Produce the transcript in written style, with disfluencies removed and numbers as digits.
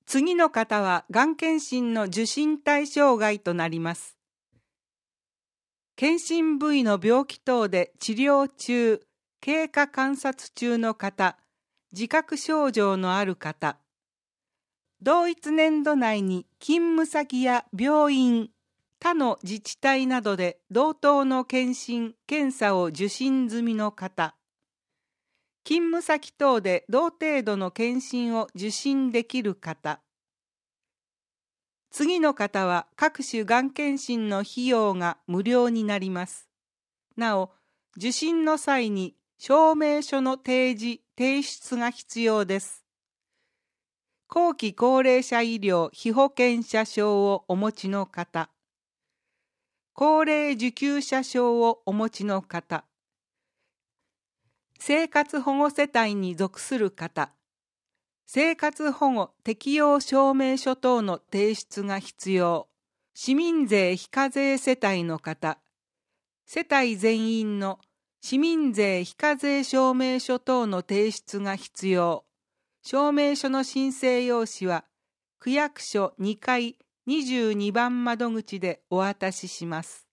次の方はがん検診の受診対象外となります。検診部位の病気等で治療中、経過観察中の方、自覚症状のある方、同一年度内に勤務先や病院、他の自治体などで同等の検診・検査を受診済みの方、勤務先等で同程度の検診を受診できる方、次の方は各種がん検診の費用が無料になります。なお、受診の際に証明書の提示・提出が必要です。後期高齢者医療被保険者証をお持ちの方、高齢受給者証をお持ちの方、生活保護世帯に属する方、生活保護適用証明書等の提出が必要、市民税非課税世帯の方、世帯全員の市民税非課税証明書等の提出が必要、証明書の申請用紙は区役所2階22番窓口でお渡しします。